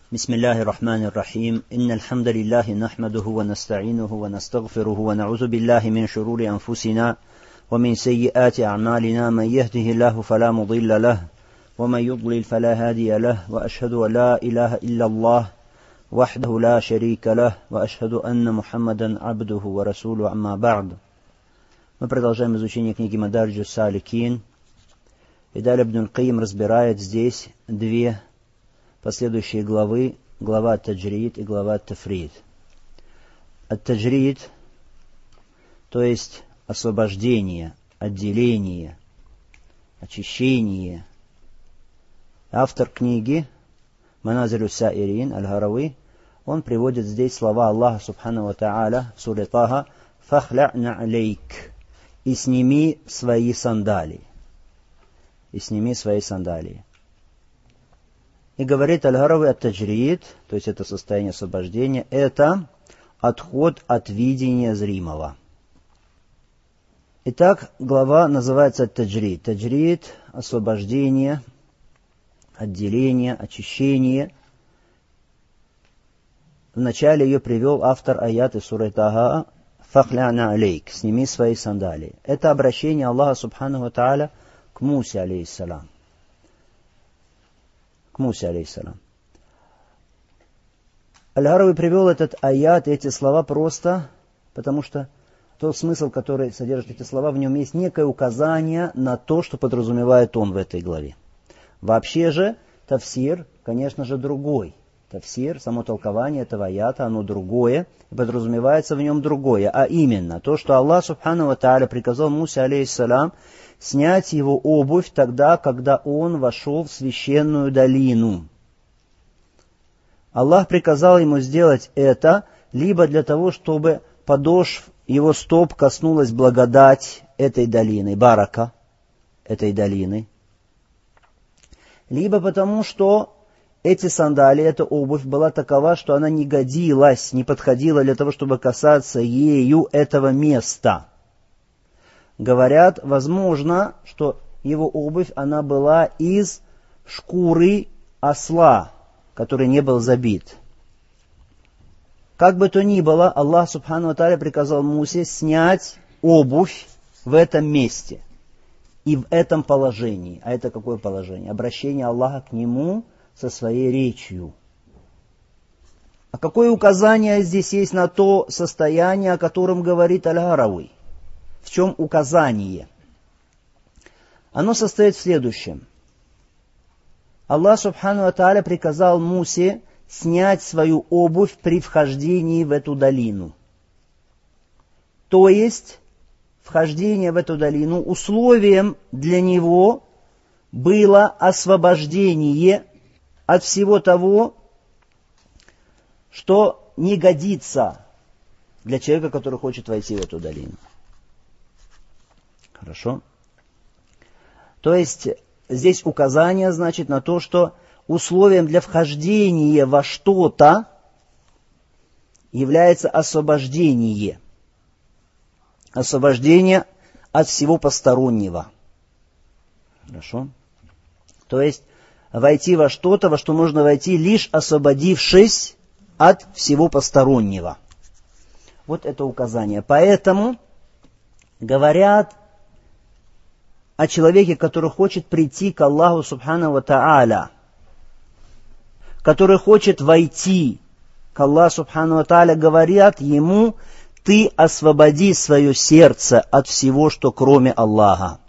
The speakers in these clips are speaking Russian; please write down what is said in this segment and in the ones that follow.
بسم الله الرحمن الرحيم إن الحمد لله نحمده ونستعينه ونستغفره ونعوذ بالله من شرور أنفسنا ومن سيئات أعمالنا من يهده الله فلا مضل له ومن يضلل فلا هادي له وأشهد أن لا إله إلا الله وحده لا شريك له وأشهد أن محمدا عبده ورسوله أما بعد. Мы продолжаем изучение книги Мадаридж ас-Саликин. И далее Ибн аль-Кайим разбирает здесь две последующие главы, глава Ат-Таджрид и глава Ат-Тафрид. Ат-Таджрид, то есть освобождение, отделение, очищение. Автор книги Маназиль ас-Саирин Аль-Харави, он приводит здесь слова Аллаха Субхану ва Тааля в суре Таха: «Фахля' на'алейк» и сними свои сандалии. И сними свои сандалии. И говорит Аль-Харави, ат-таджрид, то есть это состояние освобождения, это отход от видения зримого. Итак, глава называется ат-таджрид. Таджрид – освобождение, отделение, очищение. Вначале ее привел автор аят из суры Таха: «Фахля на'алейк» – сними свои сандалии. Это обращение Аллаха Субхану ва Тааля к Мусе, алейхиссалам. Мусе, алейхиссалам. Аль-Харави привел этот аят, эти слова просто, потому что тот смысл, который содержит эти слова, в нем есть некое указание на то, что подразумевает он в этой главе. Вообще же, тафсир, конечно же, другой. Тафсир, само толкование этого аята, оно другое, и подразумевается в нем другое, а именно то, что Аллах Субхану ва Тааля приказал Мусе, алейхиссалам, снять его обувь тогда, когда он вошел в священную долину. Аллах приказал ему сделать это либо для того, чтобы подошв его стоп коснулась благодать этой долины, барака этой долины, либо потому, что эти сандалии, эта обувь была такова, что она не годилась, не подходила для того, чтобы касаться ею этого места. Говорят, возможно, что его обувь, она была из шкуры осла, который не был забит. Как бы то ни было, Аллах Субхану ва Тааля приказал Мусе снять обувь в этом месте и в этом положении. А это какое положение? Обращение Аллаха к нему со своей речью. А какое указание здесь есть на то состояние, о котором говорит Аль-Харави? В чем указание? Оно состоит в следующем. Аллах Субхану ва Тааля приказал Мусе снять свою обувь при вхождении в эту долину. То есть, вхождение в эту долину, условием для него было освобождение от всего того, что не годится для человека, который хочет войти в эту долину. Хорошо? То есть, здесь указание, значит, на то, что условием для вхождения во что-то является освобождение. Освобождение от всего постороннего. Хорошо? То есть, войти во что-то, во что можно войти, лишь освободившись от всего постороннего. Вот это указание. Поэтому говорят о человеке, который хочет прийти к Аллаху Субхану ва Тааля, который хочет войти к Аллаху Субхану ва Тааля, говорят ему: ты освободи свое сердце от всего, что кроме Аллаха,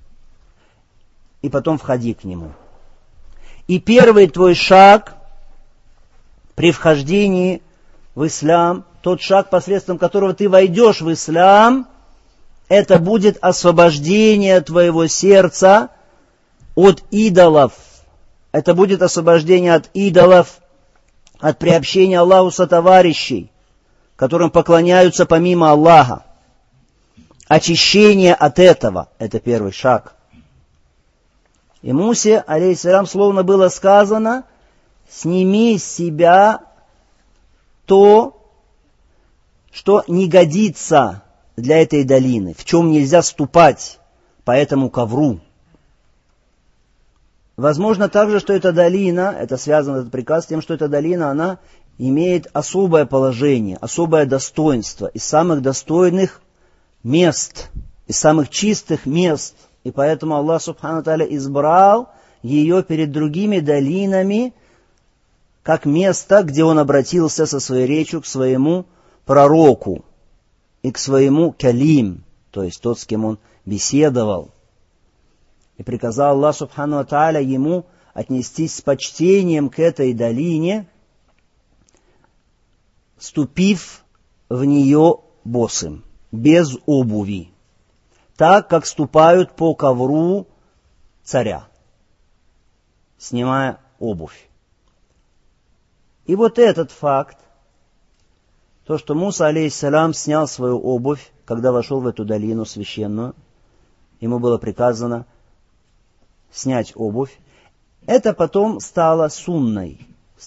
и потом входи к нему. И первый твой шаг при вхождении в ислам, тот шаг, посредством которого ты войдешь в ислам, это будет освобождение твоего сердца от идолов. Это будет освобождение от идолов, от приобщения Аллаху сотоварищей, которым поклоняются помимо Аллаха. Очищение от этого – это первый шаг. И Мусе, алейхиссалям, словно было сказано: сними с себя то, что не годится для этой долины, в чем нельзя ступать по этому ковру. Возможно также, что эта долина, это связано, этот приказ, с тем, что эта долина, она имеет особое положение, особое достоинство из самых достойных мест, из самых чистых мест. И поэтому Аллах Субхану Тааля избрал ее перед другими долинами, как место, где он обратился со своей речью к своему пророку и к своему калим, то есть тот, с кем он беседовал. И приказал Аллах Субхану Тааля ему отнестись с почтением к этой долине, ступив в нее босым, без обуви, так, как ступают по ковру царя, снимая обувь. И вот этот факт, то, что Муса, алейхиссалям, снял свою обувь, когда вошел в эту долину священную, ему было приказано снять обувь, это потом стало сунной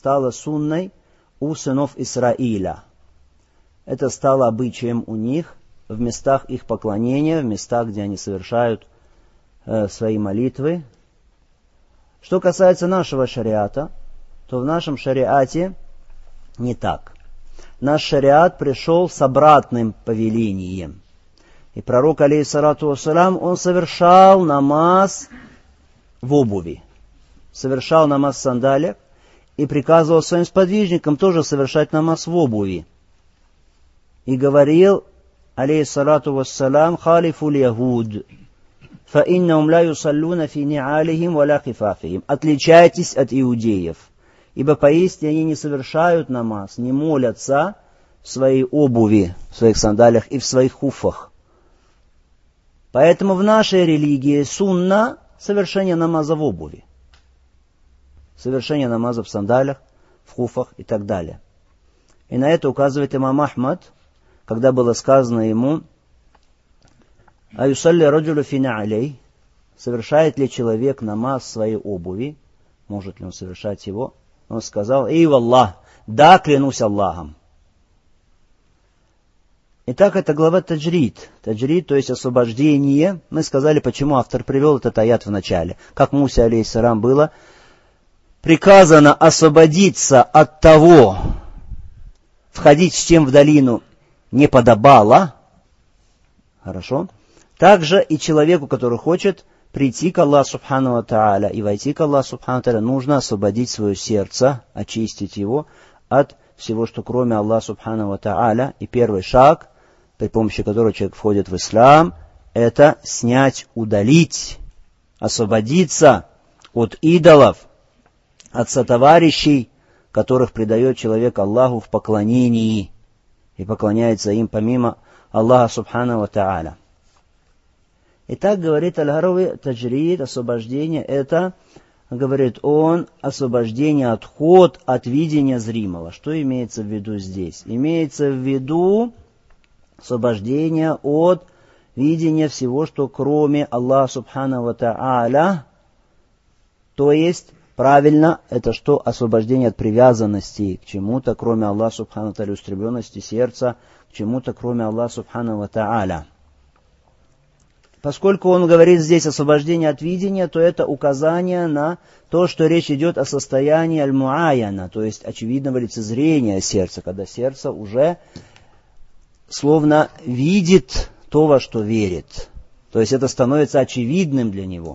у сынов Исраиля. Это стало обычаем у них в местах их поклонения, в местах, где они совершают свои молитвы. Что касается нашего шариата, то в нашем шариате не так. Наш шариат пришел с обратным повелением. И пророк, алейхиссалату вассалям, он совершал намаз в обуви, совершал намаз в сандалиях и приказывал своим сподвижникам тоже совершать намаз в обуви. И говорил, алейхиссалату вассалям, халифу лягуд, фа иннахум ла юсаллуна фи ни'алихим ва ла хифафихим. Отличайтесь от иудеев, ибо поистине они не совершают намаз, не молятся в своей обуви, в своих сандалиях и в своих хуфах. Поэтому в нашей религии сунна совершение намаза в обуви, совершение намаза в сандалиях, в хуфах и так далее. И на это указывает имам Ахмад, когда было сказано ему, «Аюсалли раджулю фи на'алей», совершает ли человек намаз в своей обуви, может ли он совершать его, он сказал, «Эй, валлах, да, клянусь Аллахом». Итак, это глава таджрид. Таджрид, то есть освобождение. Мы сказали, почему автор привел этот аят в начале. Как Мусе, алейхиссалям, было приказано освободиться от того, входить с чем в долину не подобало. Хорошо. Также и человеку, который хочет прийти к Аллаху Субхану ва Тааля и войти к Аллаху Субхану ва Тааля, нужно освободить свое сердце, очистить его от всего, что кроме Аллаха Субхану ва Тааля. И первый шаг, при помощи которого человек входит в ислам, это снять, удалить, освободиться от идолов, от сотоварищей, которых предает человек Аллаху в поклонении и поклоняется им помимо Аллаха Субхану ва Тааля. Итак, говорит Аль-Гарави, таджрид, освобождение, это, говорит он, освобождение, отход от видения зримого. Что имеется в виду здесь? Имеется в виду освобождение от видения всего, что кроме Аллаха Субхану ва Тааля, то есть, правильно, это что? Освобождение от привязанности к чему-то, кроме Аллаха Субхану ва Тааля, устремленности сердца к чему-то, кроме Аллаха Субхану ва Тааля. Поскольку он говорит здесь освобождение от видения, то это указание на то, что речь идет о состоянии аль-муаяна, то есть очевидного лицезрения сердца, когда сердце уже словно видит то, во что верит. То есть это становится очевидным для него.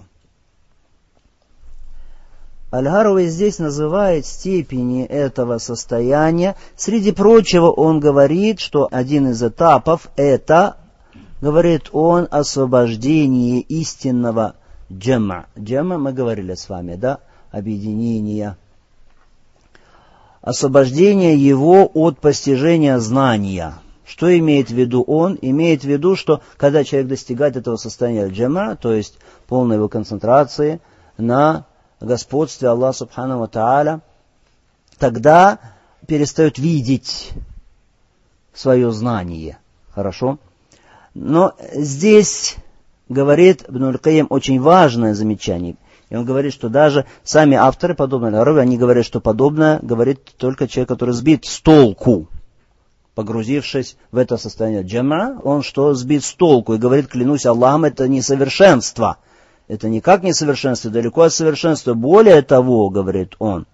Аль-Гарави здесь называет степени этого состояния. Среди прочего он говорит, что один из этапов это, говорит он, освобождение истинного джама. Джама мы говорили с вами, да? Объединение. Освобождение его от постижения знания. Что имеет в виду он? Имеет в виду, что когда человек достигает этого состояния джама, то есть полной его концентрации на господстве Аллаха Субхану ва Тааля, тогда перестает видеть свое знание. Хорошо? Но здесь, говорит Ибн Аль-Кайим, очень важное замечание. И он говорит, что даже сами авторы, подобно Аль-Гарави, они говорят, что подобное говорит только человек, который сбит с толку. Погрузившись в это состояние джама, он что, сбит с толку и говорит, клянусь Аллахом, это несовершенство. Это никак не совершенство, далеко от совершенства. Более того, говорит он,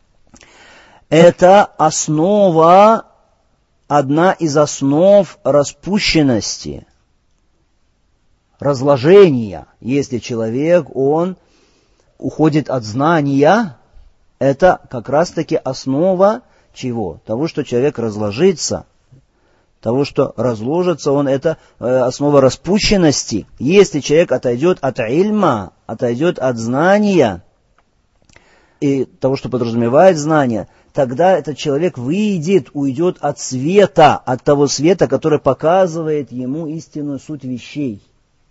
это основа, одна из основ распущенности, разложения. Если человек, он уходит от знания, это как раз-таки основа чего? Того, что человек разложится. Того, что разложится он, это основа распущенности. Если человек отойдет от ильма, отойдет от знания и того, что подразумевает знание, тогда этот человек уйдет от света, от того света, который показывает ему истинную суть вещей.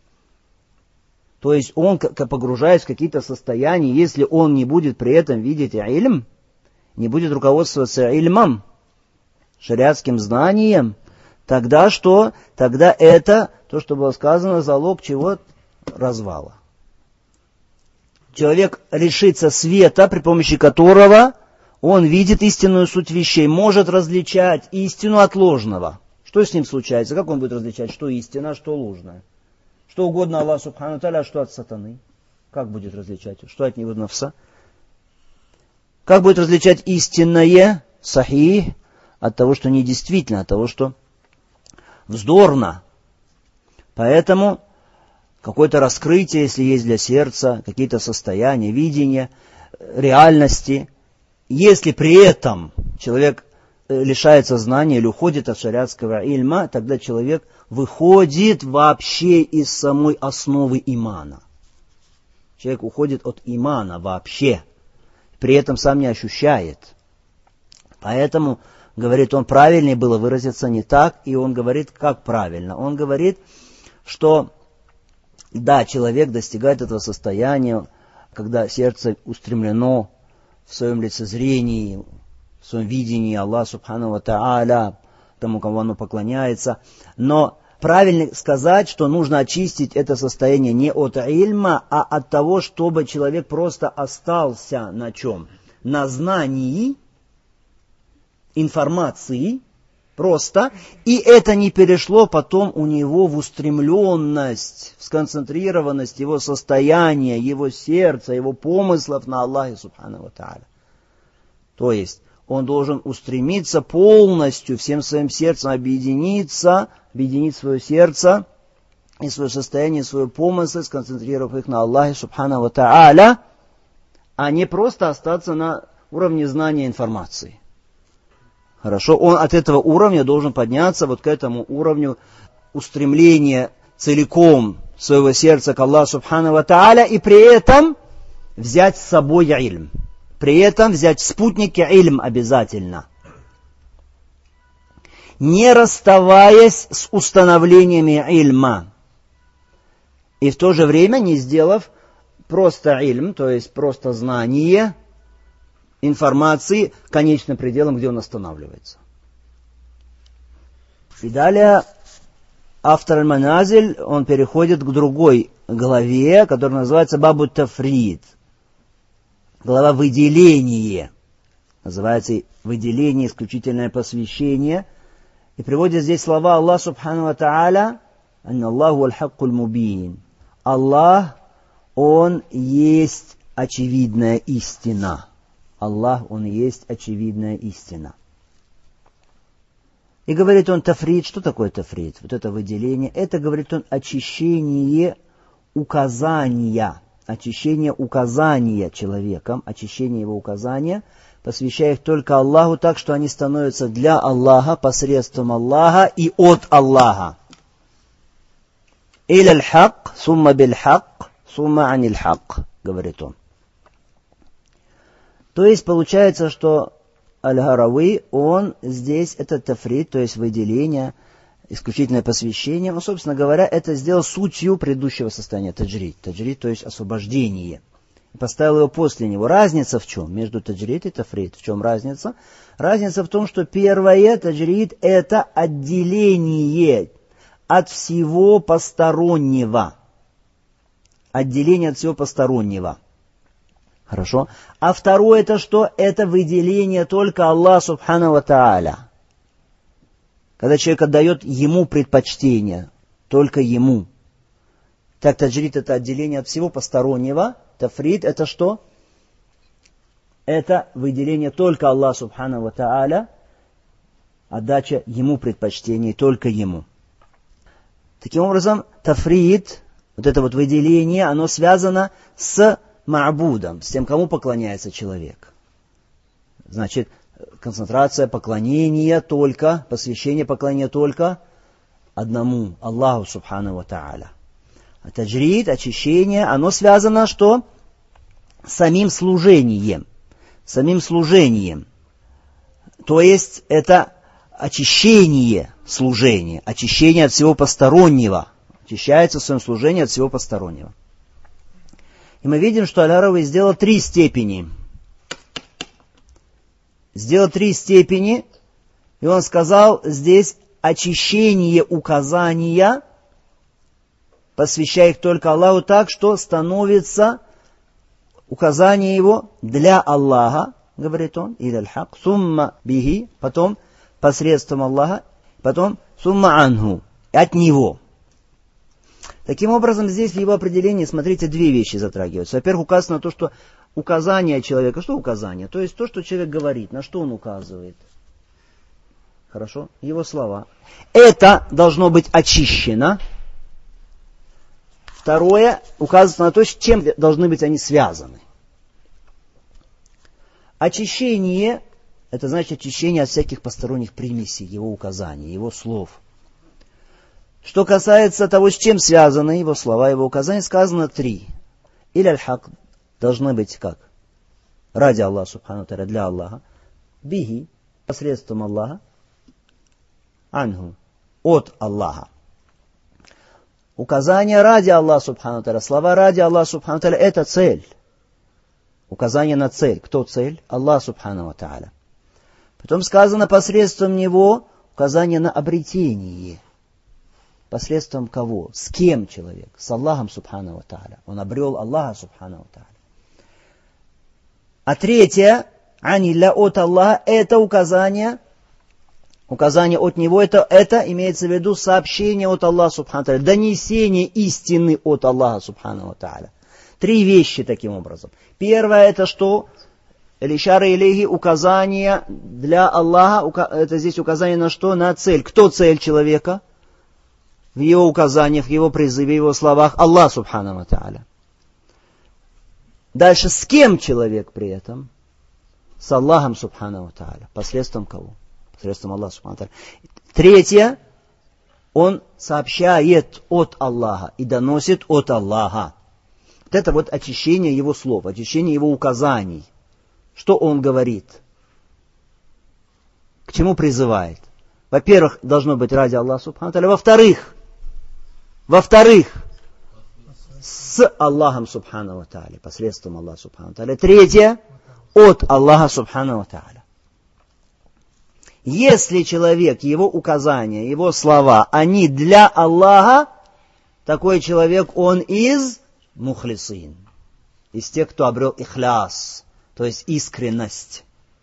То есть он, погружаясь в какие-то состояния, если он не будет при этом видеть ильм, не будет руководствоваться ильмом, шариатским знанием, тогда что? Тогда это, то, что было сказано, залог чего? Развала. Человек лишится света, при помощи которого он видит истинную суть вещей, может различать истину от ложного. Что с ним случается? Как он будет различать, что истина, а что ложное? Что угодно Аллаху субхану ва тааля, а что от сатаны? Как будет различать? Что от него нафса? Как будет различать истинное, сахих, от того, что недействительно, от того, что вздорно? Поэтому какое-то раскрытие, если есть для сердца, какие-то состояния, видения, реальности, если при этом человек лишается знания или уходит от шариатского ильма, тогда человек выходит вообще из самой основы имана. Человек уходит от имана вообще, при этом сам не ощущает. Поэтому, говорит он, правильнее было выразиться не так, и он говорит, как правильно. Он говорит, что да, человек достигает этого состояния, когда сердце устремлено в своем лицезрении, в своем видении Аллаха субхану ва тааля, тому, кому оно поклоняется. Но правильно сказать, что нужно очистить это состояние не от ильма, а от того, чтобы человек просто остался на чем? На знании, информации, просто, и это не перешло потом у него в устремленность, в сконцентрированность его состояния, его сердца, его помыслов на Аллахе субхану ва тааля. То есть он должен устремиться полностью, всем своим сердцем объединить свое сердце и свое состояние, свой помысл, сконцентрировав их на Аллахе субхану ва тааля, а не просто остаться на уровне знания информации. Хорошо, он от этого уровня должен подняться вот к этому уровню устремления целиком своего сердца к Аллаху субхану ва тааля и при этом взять с собой ильм. При этом взять в спутники ильм обязательно. Не расставаясь с установлениями ильма. И в то же время не сделав просто ильм, то есть просто знание информации конечным пределом, где он останавливается. И далее автор Аль-Маназиль, он переходит к другой главе, которая называется Бабу Тафрид. Глава выделение. Называется выделение, исключительное посвящение. И приводит здесь слова Аллаха субхану ва тааля: «Анна Аллаху аль-хаккуль мубин». Аллах, Он есть очевидная истина. Аллах, Он есть очевидная истина. И говорит он тафрид. Что такое тафрид? Вот это выделение. Это, говорит он, очищение указания. Очищение указания человеком. Очищение его указания, посвящая их только Аллаху так, что они становятся для Аллаха, посредством Аллаха и от Аллаха. «Иля аль-хак, сумма биль-хак, сумма аниль-хак», говорит он. То есть получается, что Аль-Гарави, он здесь, это тафрид, то есть выделение, исключительное посвящение, но, собственно говоря, это сделал сутью предыдущего состояния таджрид. Таджрид, то есть освобождение. И поставил его после него. Разница в чем? Между таджрид и тафрид. В чем разница? Разница в том, что первое, таджрид, это отделение от всего постороннего. Отделение от всего постороннего. Хорошо. А второе это что? Это выделение только Аллаха субхану ва тааля. Когда человек отдает ему предпочтение, только ему. Так, таджрид — это отделение от всего постороннего. Тафрид — это что? Это выделение только Аллаха Субхану ва Тааля, отдача Ему предпочтений, только Ему. Таким образом, тафрид, вот это вот выделение, оно связано с ма'будом, с тем, кому поклоняется человек. Значит, концентрация поклонения только, посвящение поклонения только одному, Аллаху Субхану ва Тааля. А таджрид, очищение, оно связано что? С самим служением. Самим служением. То есть это очищение служения, очищение от всего постороннего. Очищается в своем служении от всего постороннего. И мы видим, что Аль-Харави сделал 3 степени. Сделал 3 степени, и он сказал здесь очищение указания, посвящая их только Аллаху так, что становится указание его для Аллаха, говорит он, иля аль-хак, сумма бихи, потом посредством Аллаха, потом сумма анху, от него. Таким образом, здесь в его определении, смотрите, 2 вещи затрагиваются. Во-первых, указано на то, что указание человека, что указание? То есть то, что человек говорит, на что он указывает. Хорошо? Его слова. Это должно быть очищено. Второе, указывается на то, с чем должны быть они связаны. Очищение, это значит очищение от всяких посторонних примесей, его указаний, его слов. Что касается того, с чем связаны его слова, его указания, сказано 3. Или аль-хак должны быть как? Ради Аллаха, субхану тааля, для Аллаха. Бихи, посредством Аллаха. Анху, от Аллаха. Указания ради Аллаха, субхану тааля, слова ради Аллаха, субхану тааля, это цель. Указание на цель. Кто цель? Аллах, субхану тааля. Потом сказано посредством него указание на обретение. Посредством кого? С кем человек? С Аллахом, субхану тааля. Он обрел Аллаха, субхану тааля. А третье, анилля, от Аллаха, это указание от него, это имеется в виду сообщение от Аллаха, субхану тааля, донесение истины от Аллаха, субхану тааля. 3 вещи таким образом. Первое, это что? Элишара илейхи, указание для Аллаха, это здесь указание на что? На цель. Кто цель человека? В его указаниях, в его призыве, в его словах Аллах, субхану тааля. Дальше, с кем человек при этом? С Аллахом, субхану тааля. Посредством кого? Посредством Аллаха, субхану тааля. Третье, он сообщает от Аллаха и доносит от Аллаха. Вот это вот очищение его слов, очищение его указаний. Что он говорит? К чему призывает? Во-первых, должно быть ради Аллаха, субхану тааля. Во-вторых, с Аллахом, субхану тааля, посредством Аллаха, субхану тааля. Третье, от Аллаха, субхану тааля. Если человек, его указания, его слова, они для Аллаха, такой человек, он из мухлисин, из тех, кто обрел ихляс, то есть искренность,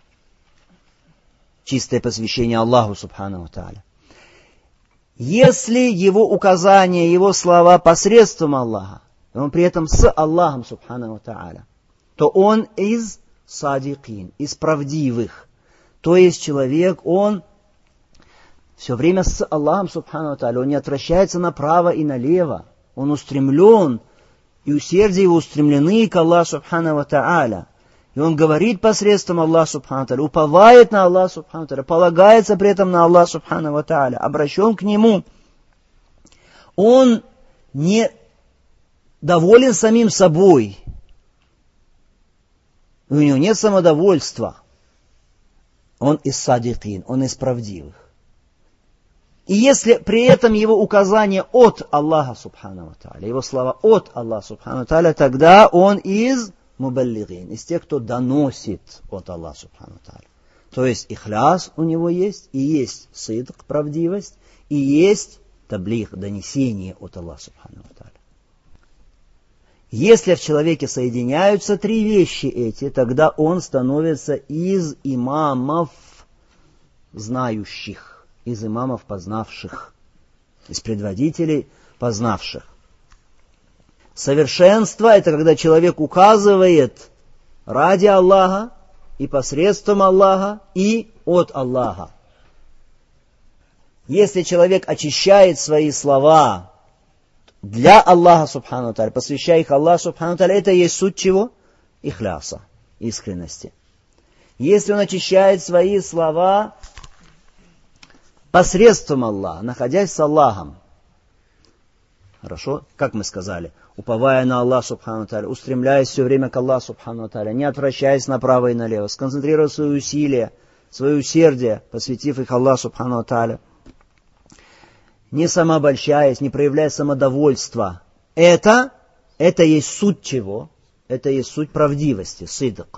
чистое посвящение Аллаху, субхану тааля. Если его указания, его слова посредством Аллаха, и он при этом с Аллахом, субхану тааля, то он из садикин, из правдивых. То есть человек, он все время с Аллахом, субхану тааля, он не отвращается направо и налево, он устремлен, и усердия его устремлены к Аллаху, субхану тааля. И он говорит посредством Аллаха, субхану тааля, уповает на Аллаха, субхану тааля, полагается при этом на Аллаха, субхану тааля, обращен к нему. Он не доволен самим собой. У него нет самодовольства. Он из садикин, он из правдивых. И если при этом его указание от Аллаха, субхану тааля, его слова от Аллаха, субхану тааля, тогда он из мубаллигин, из тех, кто доносит от Аллаха, субхану тааля. То есть ихляс у него есть, и есть сидк, правдивость, и есть таблиг, донесение от Аллаха, субхану тааля. Если в человеке соединяются 3 вещи эти, тогда он становится из имамов знающих, из имамов познавших, из предводителей познавших. Совершенство – это когда человек указывает ради Аллаха и посредством Аллаха и от Аллаха. Если человек очищает свои слова для Аллаха Субхану Тааля, посвящая их Аллаху Субхану Тааля, это есть суть чего? Ихляса, искренности. Если он очищает свои слова посредством Аллаха, находясь с Аллахом, хорошо, как мы сказали, уповая на Аллаха Субхану Тааля, устремляясь все время к Аллаху Субхану Тааля, не отвращаясь направо и налево, сконцентрируя свои усилия, свое усердие, посвятив их Аллаху Субхану Тааля, не самообольщаясь, не проявляя самодовольства. Это есть суть чего? Это есть суть правдивости, сидк.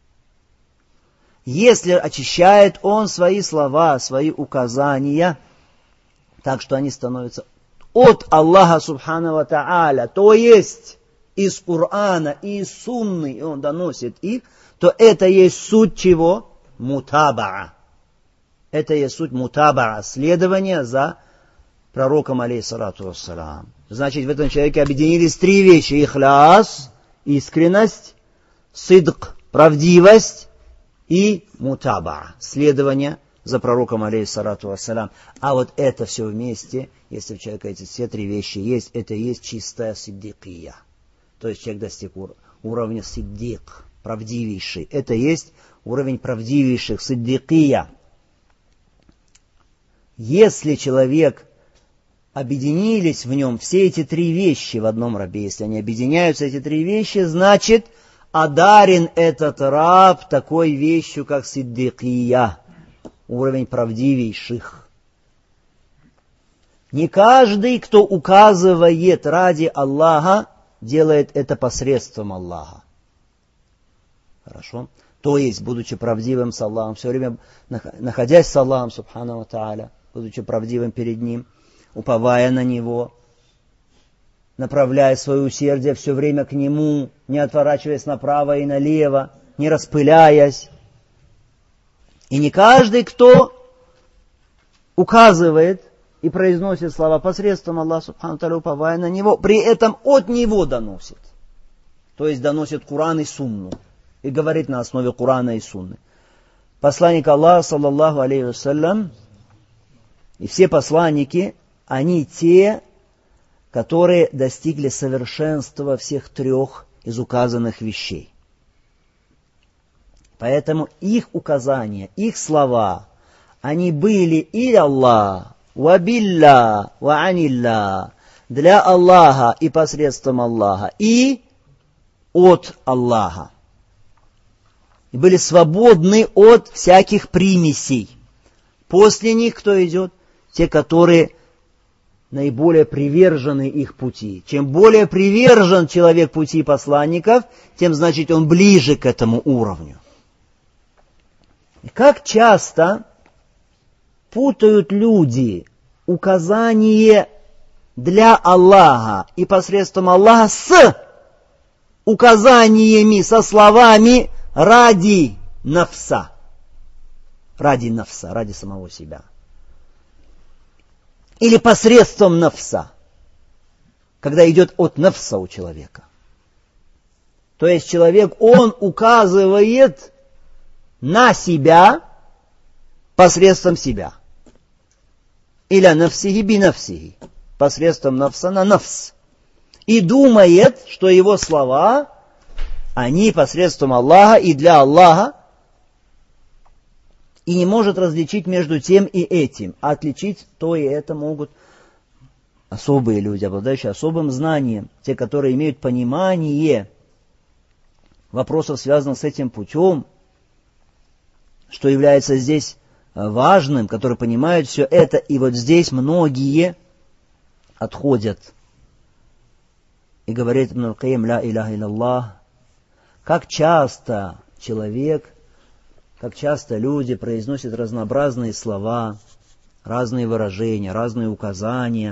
Если очищает он свои слова, свои указания, так что они становятся от Аллаха Субхану ва Тааля, то есть из Корана и из Сунны, и он доносит их, то это есть суть чего? Мутабаа. Это есть суть мутабаа, следование за пророком, алейхиссалату вассалям. Значит, в этом человеке объединились три вещи: ихляс, искренность, сидк, правдивость и мутаба, следование за пророком, алейхиссалату вассалям. А вот это все вместе, если у человека эти все три вещи есть, это и есть чистая сиддикия. То есть человек достиг уровня сиддик, правдивейший. Это есть уровень правдивейших, сиддикия. Если человек объединились в нем все эти три вещи в одном рабе, если они объединяются, эти три вещи, значит, одарен этот раб такой вещью, как сиддикия, уровень правдивейших. Не каждый, кто указывает ради Аллаха, делает это посредством Аллаха. Хорошо? То есть, будучи правдивым с Аллахом, все время находясь с Аллахом, Субхану ва Тааля, будучи правдивым перед Ним, уповая на Него, направляя свое усердие все время к Нему, не отворачиваясь направо и налево, не распыляясь. И не каждый, кто указывает и произносит слова посредством Аллаха Субхану Тааля, уповая на Него, при этом от Него доносит. То есть доносит Куран и Сунну. И говорит на основе Курана и Сунны. Посланник Аллаха, саллаллаху алейхи вассалям, и все посланники, они те, которые достигли совершенства всех трех из указанных вещей. Поэтому их указания, их слова, они были и Аллах, ва билля, ва анилля, для Аллаха и посредством Аллаха, и от Аллаха. И были свободны от всяких примесей. После них кто идет? Те, которые наиболее привержены их пути. Чем более привержен человек пути посланников, тем, значит, он ближе к этому уровню. И как часто путают люди указание для Аллаха и посредством Аллаха с указаниями, со словами ради нафса. Ради нафса, ради самого себя. Или посредством нафса, когда идет от нафса у человека. То есть человек, он указывает на себя посредством себя. Или нафсихи би нафсихи, посредством нафса на нафс. И думает, что его слова, они посредством Аллаха и для Аллаха, и не может различить между тем и этим. А отличить то и это могут особые люди, обладающие особым знанием, те, которые имеют понимание вопросов, связанных с этим путем, что является здесь важным, которые понимают все это. И вот здесь многие отходят и говорят: Ибн аль-Кайим, ля иляха илляллах. Как часто человек, как часто люди произносят разнообразные слова, разные выражения, разные указания,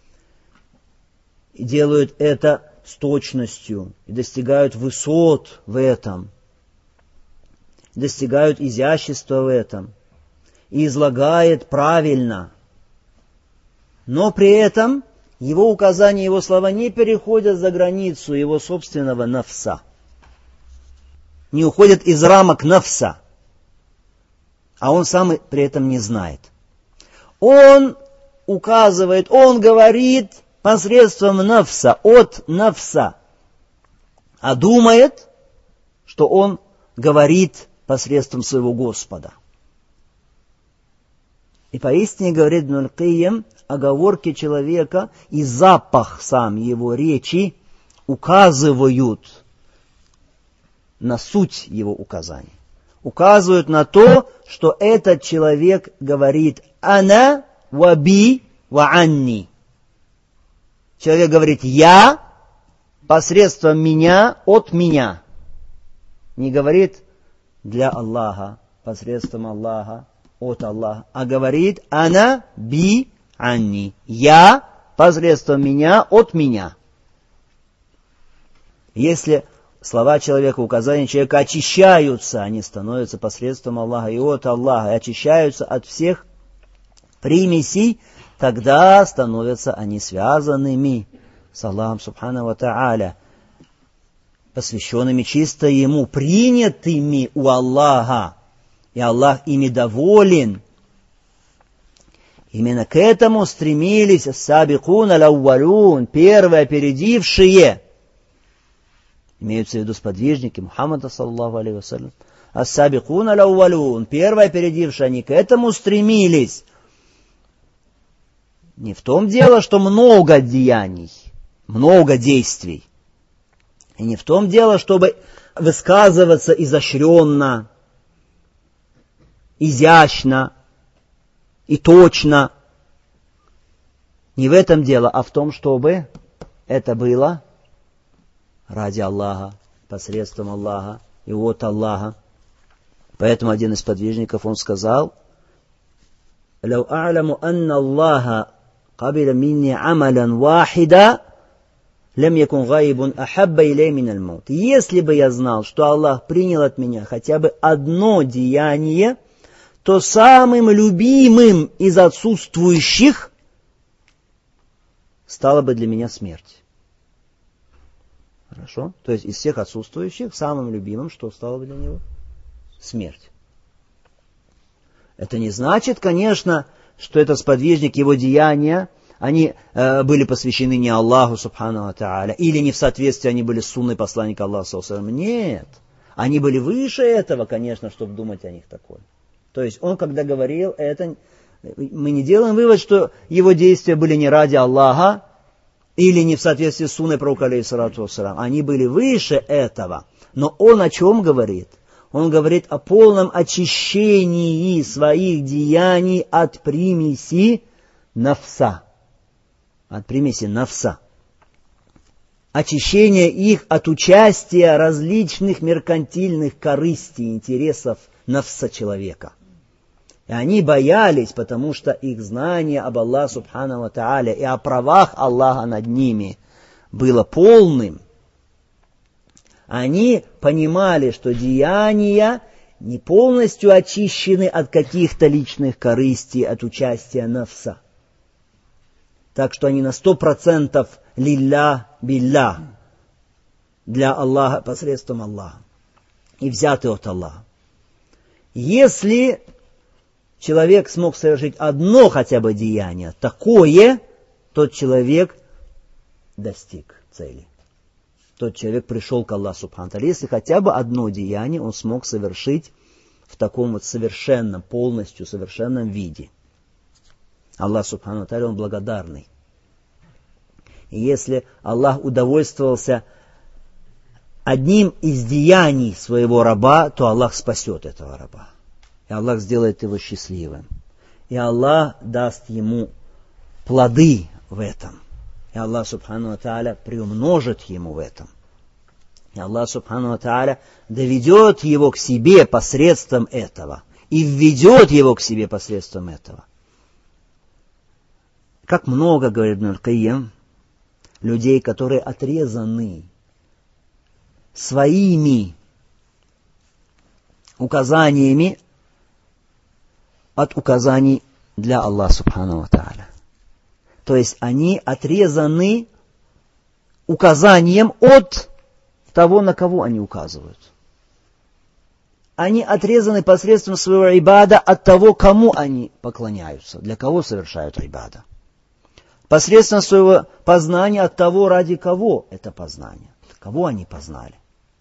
и делают это с точностью, и достигают высот в этом, достигают изящества в этом, и излагает правильно. Но при этом его указания, его слова не переходят за границу его собственного нафса. Не уходят из рамок нафса. А он сам при этом не знает. Он указывает, он говорит посредством нафса, от нафса. А думает, что он говорит посредством своего Господа. И поистине, говорит Ибн аль-Кайим, оговорки человека и запах сам его речи указывают на суть его указаний. Указывают на то, что этот человек говорит «ана ва би ва анни». Человек говорит «я» посредством меня, от меня. Не говорит для Аллаха, посредством Аллаха, от Аллаха, а говорит «ана би анни». Я посредством меня, от меня. Если слова человека, указания человека очищаются, они становятся посредством Аллаха и от Аллаха, и очищаются от всех примесей, тогда становятся они связанными с Аллахом Субхану ва Та'аля, посвященными чисто Ему, принятыми у Аллаха, и Аллах ими доволен. Именно к этому стремились ас-сабикун аль-аувалун, первые опередившие, имеются в виду сподвижники Мухаммада, саллаллаху алейхи вассалям, ас-сабикун аль-аувалун, первые опередившие, они к этому стремились. Не в том дело, что много деяний, много действий. И не в том дело, чтобы высказываться изощренно, изящно и точно. Не в этом дело, а в том, чтобы это было ради Аллаха, посредством Аллаха и от Аллаха. Поэтому один из подвижников, он сказал: «Лау а'ламу анна Аллаха قبل مني عملا واحدا لم يكن غائب أحب إلي من الموت». Если бы я знал, что Аллах принял от меня хотя бы одно деяние, то самым любимым из отсутствующих стала бы для меня смерть. Хорошо? То есть из всех отсутствующих самым любимым, что стало бы для него? Смерть. Это не значит, конечно, что этот сподвижник, его деяния, они были посвящены не Аллаху Субхану ва Та'аля, или не в соответствии они были с сунной посланника Аллаха саллаллаху алейхи ва саллям. Нет. Они были выше этого, конечно, чтобы думать о них такое. То есть он, когда говорил это, мы не делаем вывод, что его действия были не ради Аллаха, или не в соответствии с сунной пророка алейхиссалату вассалям. Они были выше этого. Но он о чем говорит? Он говорит о полном очищении своих деяний от примеси нафса. От примеси нафса. Очищение их от участия различных меркантильных корыстей, интересов нафса человека. И они боялись, потому что их знание об Аллахе Субхану ва Та'аля и о правах Аллаха над ними было полным. Они понимали, что деяния не полностью очищены от каких-то личных корыстей, от участия нафса. Так что они на 100% лилля билля, для Аллаха, посредством Аллаха, и взяты от Аллаха. Если человек смог совершить одно хотя бы деяние такое, тот человек достиг цели. Тот человек пришел к Аллаху Субхану ва Та'аля. Если хотя бы одно деяние он смог совершить в таком вот совершенном, полностью совершенном виде. Аллах Субхану ва Та'аля, он благодарный. И если Аллах удовольствовался одним из деяний своего раба, то Аллах спасет этого раба. И Аллах сделает его счастливым. И Аллах даст ему плоды в этом. И Аллах Субхану ва Та'аля приумножит ему в этом. И Аллах Субхану ва Та'аля доведет его к себе посредством этого. И введет его к себе посредством этого. Как много, говорит Ибн аль-Кайим, людей, которые отрезаны своими указаниями от указаний для Аллаха Субхану ва Та'аля. То есть они отрезаны указанием от того, на кого они указывают. Они отрезаны посредством своего ибада от того, кому они поклоняются, для кого совершают ибада. Посредством своего познания от того, ради кого это познание, кого они познали.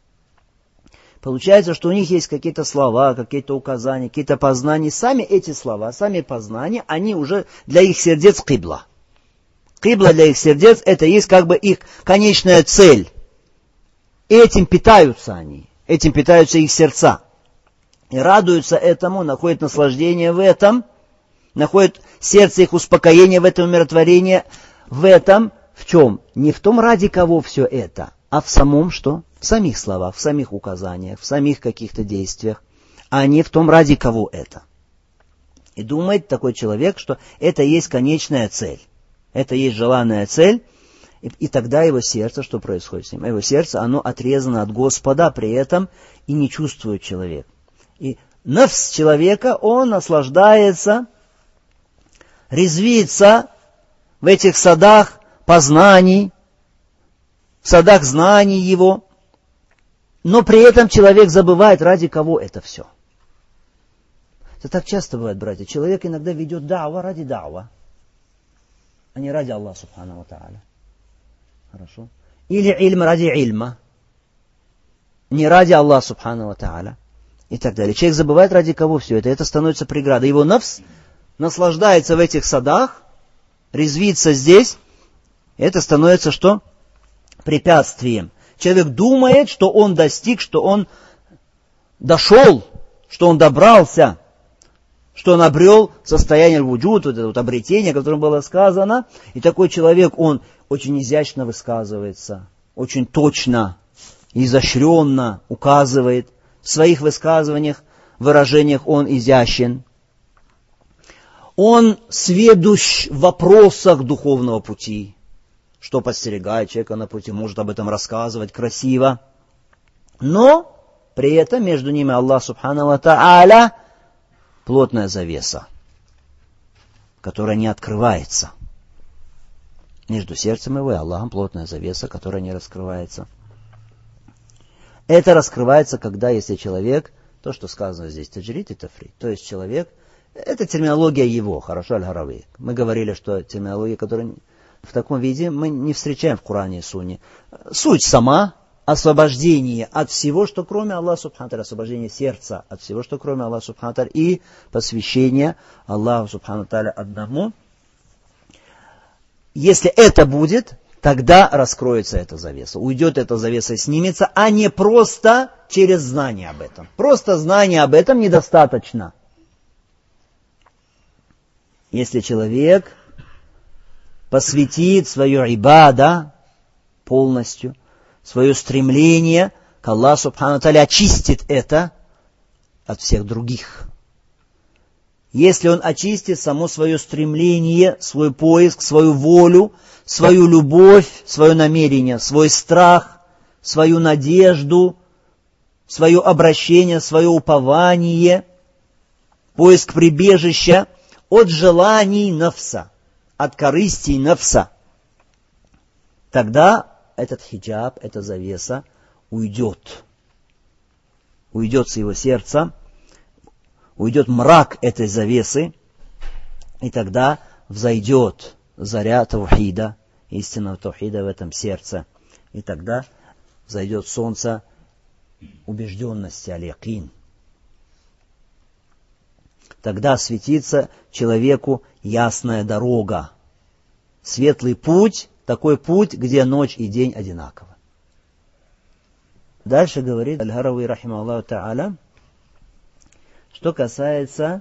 Получается, что у них есть какие-то слова, какие-то указания, какие-то познания. Сами эти слова, сами познания, они уже для их сердец кибла. Кибла для их сердец — это есть как бы их конечная цель. Этим питаются они, этим питаются их сердца. И радуются этому, находят наслаждение в этом, находят сердце их успокоение в этом, умиротворение в этом. В чем? Не в том, ради кого все это, а в самом что? В самих словах, в самих указаниях, в самих каких-то действиях, а не в том, ради кого это. И думает такой человек, что это есть конечная цель, это есть желанная цель, и тогда его сердце, что происходит с ним? Его сердце, оно отрезано от Господа при этом и не чувствует человек. И нафс человека, он наслаждается, резвится в этих садах познаний, в садах знаний его, но при этом человек забывает, ради кого это все. Это так часто бывает, братья. Человек иногда ведет дa'ва ради дa'ва, а не ради Аллаха субхану ва тааля. Хорошо? Или ильм ради ильма, не ради Аллаха субхану ва тааля. И так далее. Человек забывает, ради кого все это. Это становится преградой. Его нафс наслаждается в этих садах, резвится здесь. Это становится что? Препятствием. Человек думает, что он достиг, что он дошел, что он добрался, что он обрел состояние вуджуд, вот это вот обретение, о котором было сказано. И такой человек, он очень изящно высказывается, очень точно, изощренно указывает. В своих высказываниях, выражениях он изящен. Он сведущ в вопросах духовного пути. Что подстерегает человека на пути, может об этом рассказывать красиво. Но при этом между ними Аллах субхану ва тааля плотная завеса, которая не открывается. Между сердцем его и Аллахом плотная завеса, которая не раскрывается. Это раскрывается, когда, если человек, то, что сказано здесь, таджрид и тафрид, то есть человек, это терминология его, хорошо, аль-Харави. Мы говорили, что терминология, которая в таком виде мы не встречаем в Коране и Сунне. Суть сама — освобождение от всего, что кроме Аллаха субхану тааля, освобождение сердца от всего, что кроме Аллаха субхану тааля, и посвящение Аллаху субхану тааля одному. Если это будет, тогда раскроется эта завеса, уйдет эта завеса, снимется, а не просто через знание об этом. Просто знание об этом недостаточно. Если человек посвятит свое ибада полностью, свое стремление к Аллаху субхану тааля, очистит это от всех других. Если он очистит само свое стремление, свой поиск, свою волю, свою любовь, свое намерение, свой страх, свою надежду, свое обращение, свое упование, поиск прибежища от желаний нафса, от корыстей нафса, тогда этот хиджаб, эта завеса уйдет. Уйдет с его сердца, уйдет мрак этой завесы, и тогда взойдет заря таухида, истинного таухида в этом сердце. И тогда взойдет солнце убежденности, аль-якин. Тогда светится человеку ясная дорога. Светлый путь, такой путь, где ночь и день одинаковы. Дальше говорит Аль-Харави, рахимахуллаху та'аля, что касается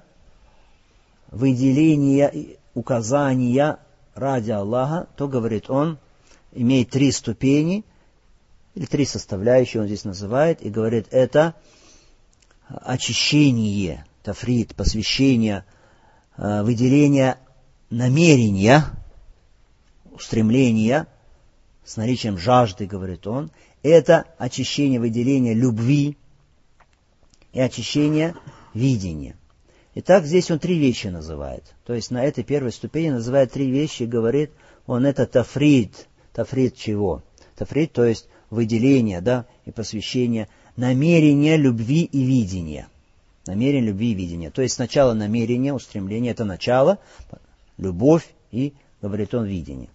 выделения указания ради Аллаха, то, говорит он, имеет 3 ступени, или 3 составляющие он здесь называет, и говорит, это очищение, тафрид, посвящение, выделение намерения, устремления, с наличием жажды, говорит он, это очищение, выделение любви и очищение видения. Итак, здесь он три вещи называет. То есть на этой первой ступени называет три вещи, говорит он это тафрид. Тафрид чего? Тафрид, то есть выделение, да, и посвящение, намерение любви и видения. Намерение любви и видения. То есть сначала намерение, устремление, это начало, любовь и, говорит он, видение.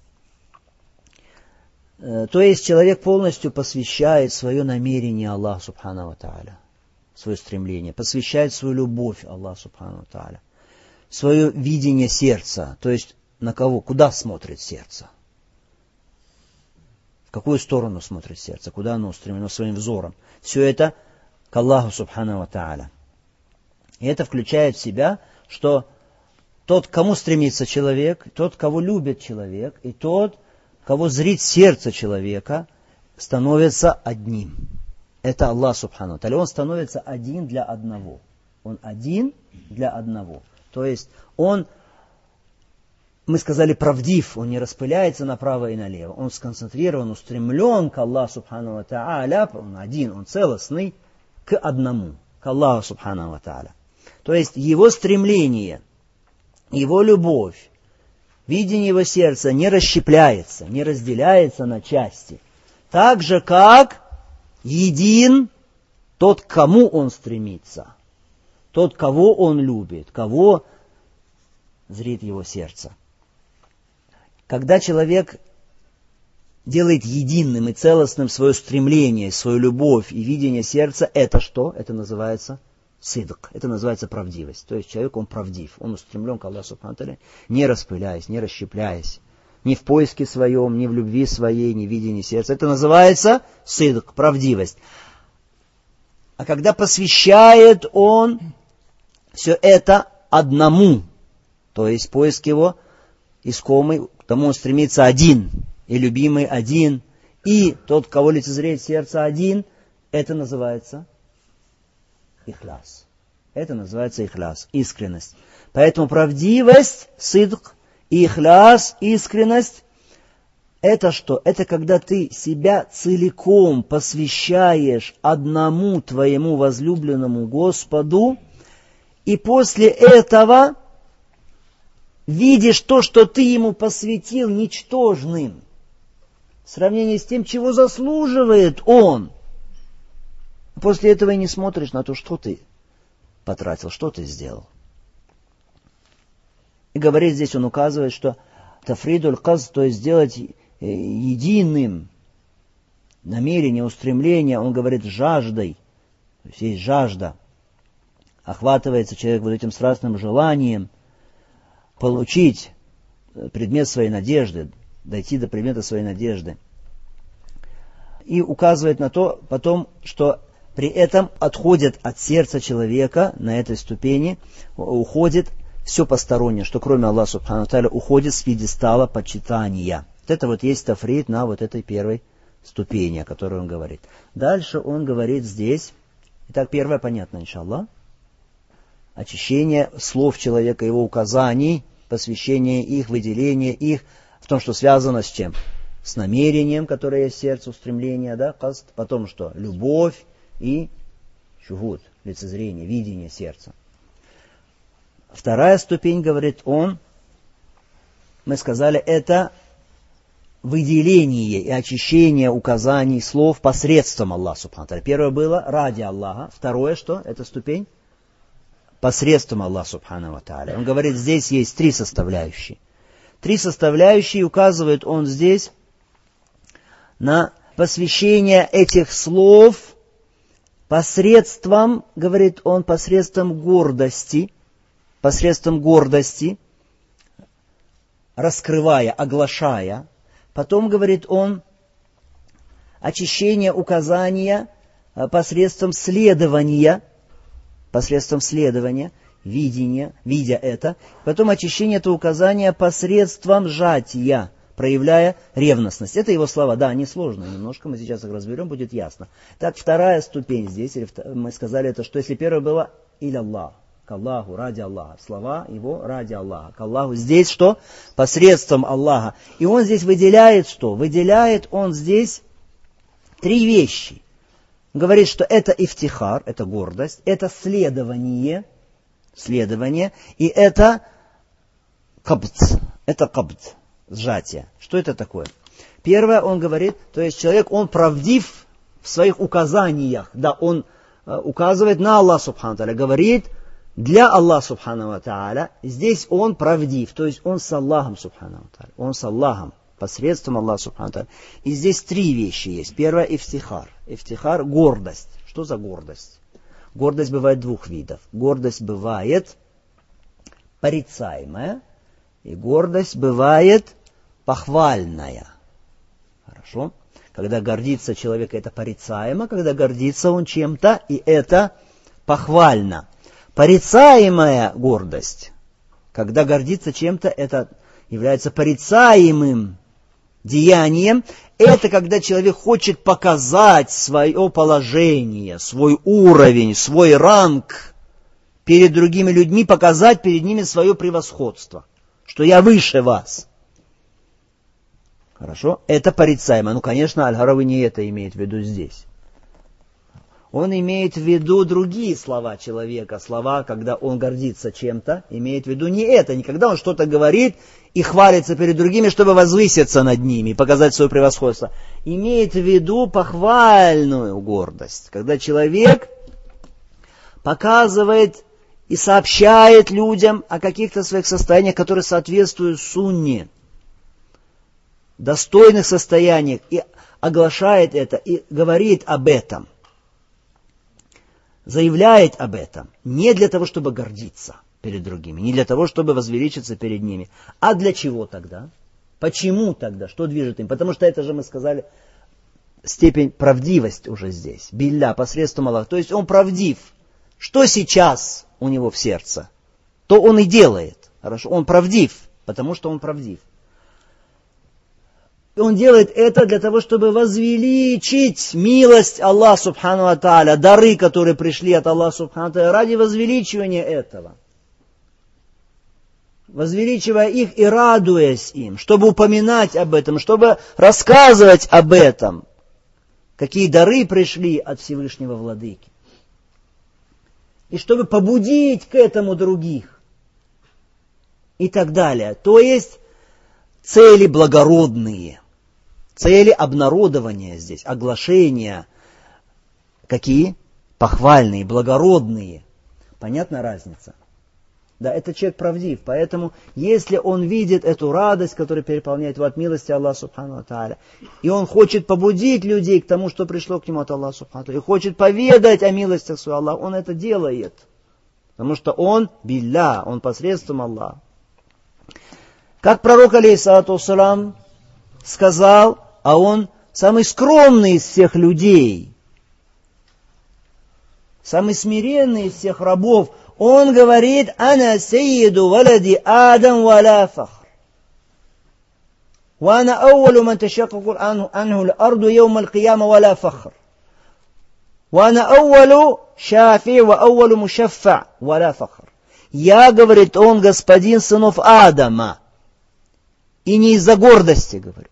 То есть человек полностью посвящает свое намерение Аллаху Субхану ва Тааля, свое стремление, посвящает свою любовь Аллаху Субхану ва Тааля, свое видение сердца, то есть на кого, куда смотрит сердце, в какую сторону смотрит сердце, куда оно устремлено своим взором. Все это к Аллаху Субхану ва Тааля. И это включает в себя, что тот, к кому стремится человек, тот, кого любит человек, и тот, кого зрит сердце человека, становится одним. Это Аллах Субхану ва Тааля. Он становится один для одного. Он один для одного. То есть он, мы сказали, правдив, он не распыляется направо и налево. Он сконцентрирован, устремлен к Аллаху Субхану ва Тааля. Он один, он целостный к одному, к Аллаху Субхану ва Тааля. То есть его стремление, его любовь, видение его сердца не расщепляется, не разделяется на части. Так же, как един тот, к кому он стремится, тот, кого он любит, кого зрит его сердце. Когда человек делает единым и целостным свое стремление, свою любовь и видение сердца, это что? Это называется сидк, это называется правдивость. То есть человек, он правдив, он устремлен к Аллаху Субхану ва Тааля, не распыляясь, не расщепляясь, ни в поиске своем, ни в любви своей, ни в видении сердца. Это называется сидк, правдивость. А когда посвящает он все это одному, то есть поиск его искомый, к тому он стремится один, и любимый один, и тот, кого лицезреет сердце один, это называется ихляс. Это называется ихляс, искренность. Поэтому правдивость, сидк, и ихляс, искренность, это что? Это когда ты себя целиком посвящаешь одному твоему возлюбленному Господу, и после этого видишь то, что ты ему посвятил, ничтожным, в сравнении с тем, чего заслуживает он. После этого и не смотришь на то, что ты потратил, что ты сделал. И говорит здесь, он указывает, что тафридуль каз, то есть сделать единым намерение, устремление, он говорит жаждой, то есть есть жажда, охватывается человек вот этим страстным желанием получить предмет своей надежды, дойти до предмета своей надежды. И указывает на то потом, что при этом отходит от сердца человека на этой ступени, уходит все постороннее, что кроме Аллаха Субхану ва Тааля уходит с пьедестала почитания. Вот это вот есть тафрид на вот этой первой ступени, о которой он говорит. Дальше он говорит здесь, итак, первое понятно, иншаллах, очищение слов человека, его указаний, посвящение их, выделение их, в том, что связано с чем? С намерением, которое есть в сердце, устремление, да, каст, потом что? Любовь и шухуд, лицезрение, видение сердца. Вторая ступень, говорит он, мы сказали, это выделение и очищение указаний слов посредством Аллаха Субхану ва Тааля. Первое было ради Аллаха. Второе что? Это ступень посредством Аллаха Субхану ва Тааля. Он говорит, здесь есть три составляющие. Три составляющие указывает он здесь на посвящение этих слов посредством, говорит он, посредством гордости, раскрывая, оглашая. Потом, говорит он, очищение указания посредством следования, видения, видя это. Потом очищение этого указания посредством сжатия, проявляя ревностность. Это его слова, да, они сложные немножко, мы сейчас их разберем, будет ясно. Так, вторая ступень здесь, мы сказали это, что если первое было «иля Аллах», к Аллаху, ради Аллаха, слова его ради Аллаха, к Аллаху. Здесь что? Посредством Аллаха. И он здесь выделяет что? Выделяет он здесь три вещи. Говорит, что это ифтихар, это гордость, это следование следование, и это кабд, сжатие. Что это такое? Первое, он говорит, то есть человек, он правдив в своих указаниях, да, он указывает на Аллах Субхану Тааля, говорит для Аллаха Субхану Тааля, здесь он правдив, то есть он с Аллахом Субхану Тааля, он с Аллахом, посредством Аллаха Субхану Тааля. И здесь три вещи есть. Первое, ифтихар. Ифтихар – гордость. Что за гордость? Гордость бывает двух видов. Гордость бывает порицаемая, и гордость бывает похвальная. Хорошо? Когда гордится человек, это порицаемо, когда гордится он чем-то, и это похвально. Порицаемая гордость, когда гордится чем-то, это является порицаемым деянием. Это когда человек хочет показать свое положение, свой уровень, свой ранг перед другими людьми, показать перед ними свое превосходство, что я выше вас. Хорошо? Это порицаемо. Ну, конечно, Аль-Харави не это имеет в виду здесь. Он имеет в виду другие слова человека, слова, когда он гордится чем-то, имеет в виду не это, не когда он что-то говорит и хвалится перед другими, чтобы возвыситься над ними и показать свое превосходство. Имеет в виду похвальную гордость, когда человек показывает и сообщает людям о каких-то своих состояниях, которые соответствуют сунне, достойных состояниях, и оглашает это, и говорит об этом. Заявляет об этом не для того, чтобы гордиться перед другими, не для того, чтобы возвеличиться перед ними. А для чего тогда? Почему тогда? Что движет им? Потому что это же мы сказали, степень правдивости уже здесь. Билля, посредством Аллаха. То есть он правдив. Что сейчас у него в сердце? То он и делает. Хорошо? Он правдив, потому что он правдив. Он делает это для того, чтобы возвеличить милость Аллаха Субхану ва Тааля, дары, которые пришли от Аллаха Субхану ва Тааля, ради возвеличивания этого. Возвеличивая их и радуясь им, чтобы упоминать об этом, чтобы рассказывать об этом, какие дары пришли от Всевышнего Владыки. И чтобы побудить к этому других. И так далее. То есть цели благородные. Цели обнародования здесь, оглашения. Какие? Похвальные, благородные. Понятна разница? Да, это человек правдив. Поэтому, если он видит эту радость, которая переполняет его от милости Аллаха Субхану ва Тааля, и он хочет побудить людей к тому, что пришло к нему от Аллаха Субхану ва Тааля, и хочет поведать о милостях своего Аллаха, он это делает. Потому что он билля, он посредством Аллаха. Как пророк, алейхиссалату вассалам, сказал, а он самый скромный из всех людей, самый смиренный из всех рабов, он говорит, «Ана сейиду валади Адам валя фахр. Ва ана ауалу ман ташакаку анху аль-арду яум аль-кияма валя фахр. Ва ана ауалу шафи ва ауалу мушаффа валя фахр». Я, говорит он, господин сынов Адама, и не из-за гордости, говорю.